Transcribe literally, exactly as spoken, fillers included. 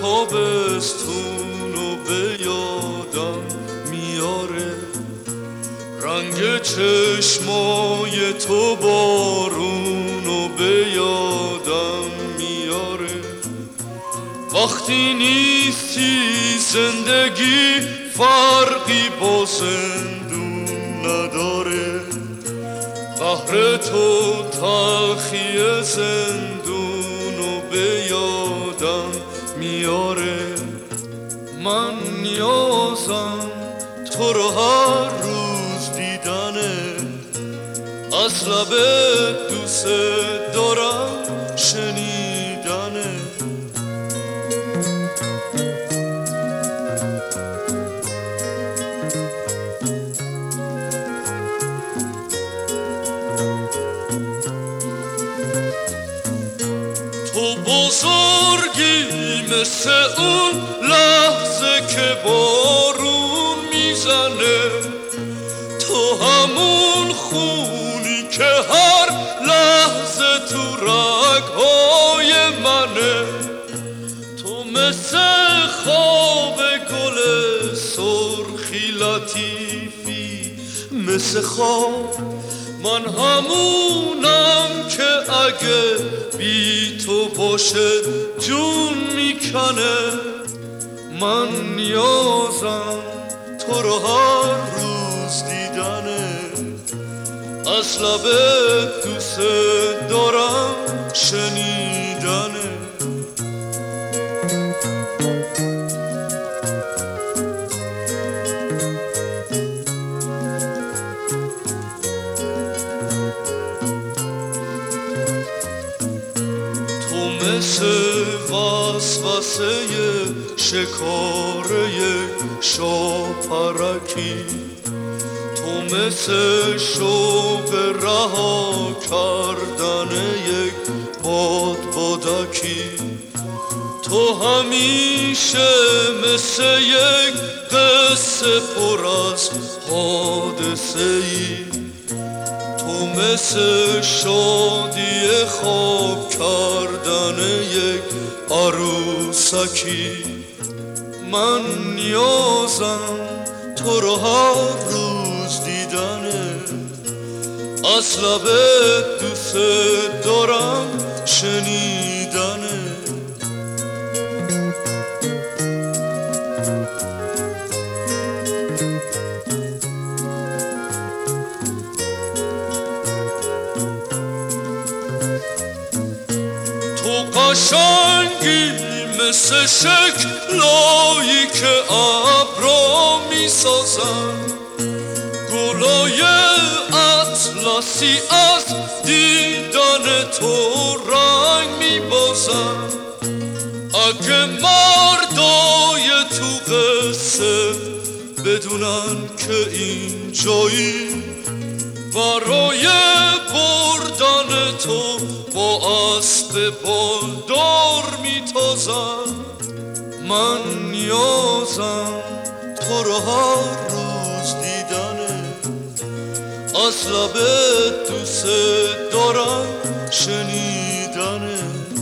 تابستونو به یادم میاره، رنگ چشمای تو بارونو به یادم میاره. وقتی نیستی زندگی فرقی با زندون نداره، قهر تو تلخی زندونو به یادم میاره. من نیازم تو رو هر روز دیدنه، از لبت دوست دارم شنیدنه. تو بزرگی مثل اون لحظه که بارون میزنه، تو همون خونی که هر لحظه تو رگهای منه. تو مثل خواب گل سرخی لطیفی، مثل خواب من همونم که اگه بی تو باشه جون میکنه. من نیازم تو رو هر روز دیدنه، از لبت دوست دارم شنیدنه. مثل وسوسه شکاره شاپرکی، تو مثل شوق رها کردن یک بادبادکی. تو همیشه مثل یک قصه پر از حادثه ای، تو مثل شادی خواب کردن یک عروسکی. من نیازم تو رو هر روز دیدنه، از لبت دوست دارم شنیدنه. تو قشنگی مثل شکلایی که ابرا میسازن، گلای اطلسی از دیدن تو رنگ میبازن. اگه مردای تو قصه بدونن که این جایی برای بردن تو با اسب بالدار میتازم. من نیازم تو رو هر روز دیدنه، از لبت دوست دارم شنیدنه.